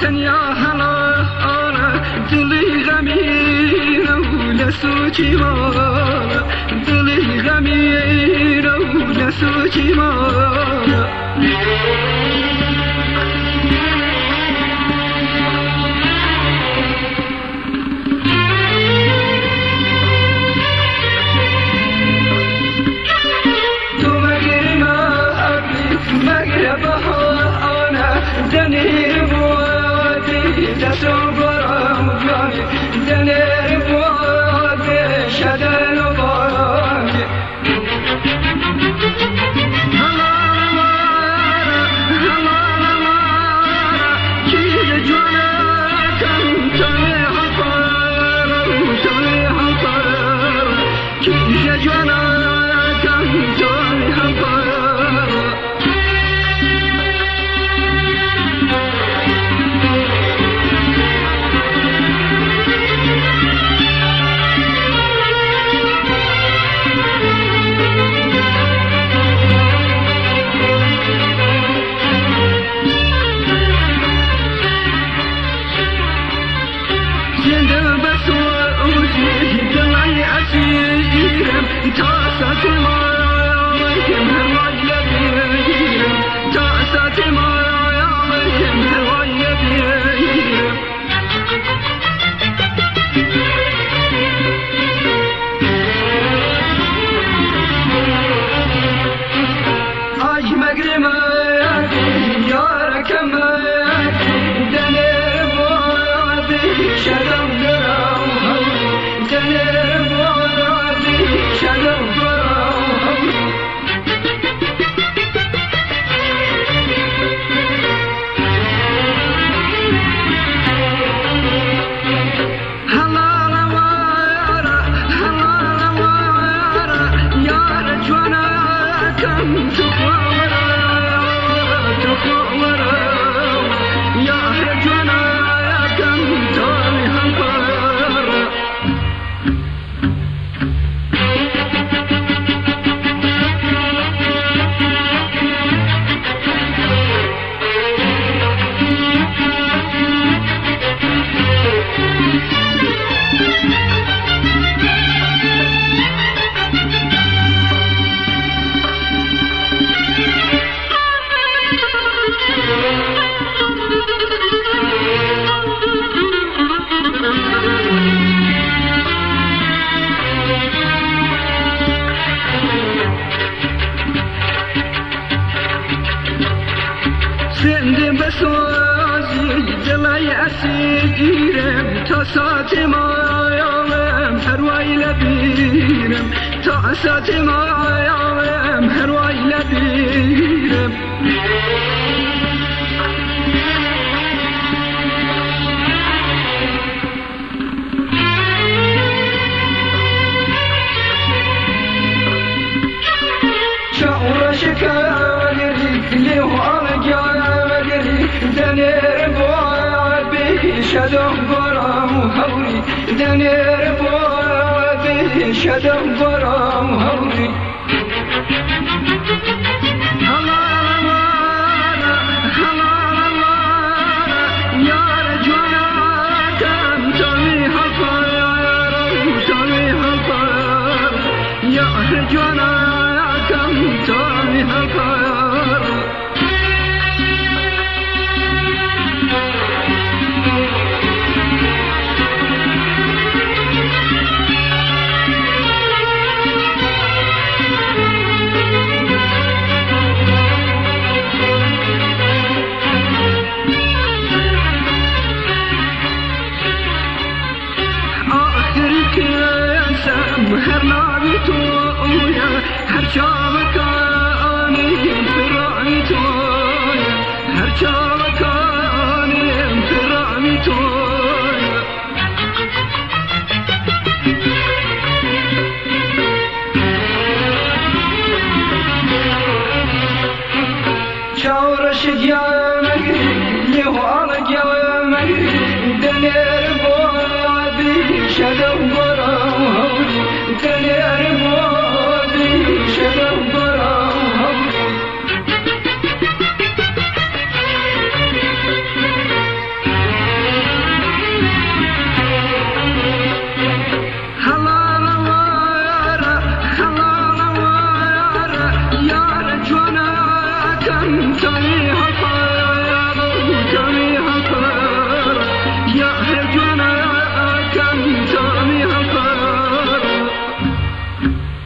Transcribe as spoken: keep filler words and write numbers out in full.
تنیا حالا دلی غمین و لسوچی مالا دلی غمین و لسوچی مالا دنير بوادي تسوبر مجاني دنير بوادي شدل باراني هلا مارا هلا مارا كي جوانا كم تاني حطارا تاني حطارا كي جوانا كم تاني حطارا اسیرم تا ساعت مایام هر وای لبیرم تا ساعت مایام هر وای لبیرم شعور شکاری دلی و آرگاری دنیر بوادی شدم برام هوری دنیر بوادی شدم برام هوری هر نابی تو هر چاوکانی فرانی تو هر چاوکانی فرانی تو چاورش گیامگی لیوال گیامگی دنیر بادی شدم برام دنیر بادی شدم برام بخیر.